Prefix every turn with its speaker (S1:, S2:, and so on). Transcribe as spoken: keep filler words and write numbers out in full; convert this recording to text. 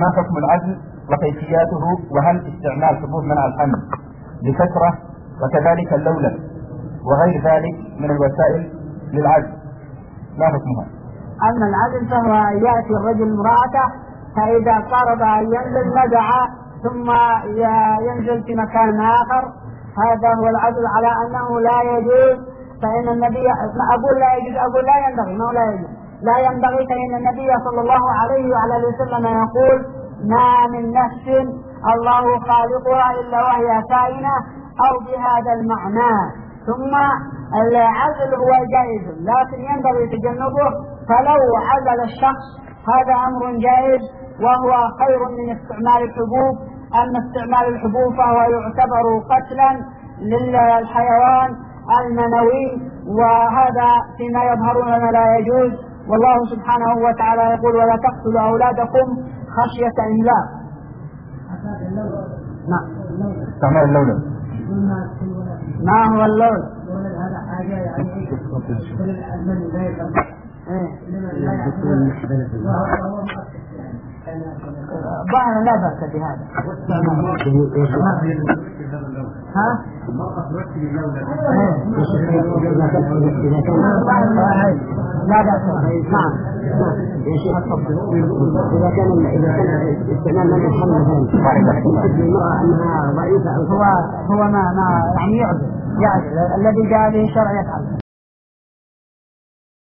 S1: ما حكم العزل وكيفياته، وهل استعمال حبوب منع الحمل بكثرة وكذلك اللولب وغير ذلك من الوسائل للعزل ما حكمها؟
S2: أما العزل فهو يأتي الرجل امرأته فإذا قرب أن ينزل نزع ثم ينزل في مكان آخر، هذا هو العزل على أنه لا يجوز. فإن النبي أقول لا يجوز أقول لا ينبغي ما لا يجوز لا ينبغي فإن النبي صلى الله عليه وعلى وسلم يقول ما من نفس الله خالقها إلا وهي كائنة أو بهذا المعنى. ثم العزل هو جائز لكن ينبغي تجنبه، فلو عزل الشخص هذا أمر جائز وهو خير من استعمال الحبوب. أما استعمال الحبوب فهو يعتبر قتلا للحيوان المنوي، وهذا فيما يظهر لنا لا يجوز. والله سبحانه وتعالى يقول ولا تقتلوا أولادكم خشية إملاق. نعم.
S1: استعمال اللولب
S2: ما هو اللولب؟
S3: هذا حاجة يعني
S2: ظاهر لا بأس بهذا. ها؟ لا بأس. نعم.
S3: إذا كان إذا كان استعمال من الحمل مثلا المرأة أنها ضعيفة
S2: هو هو ما ما يعني يعذر يعني الذي جاء به الشرع يفعل.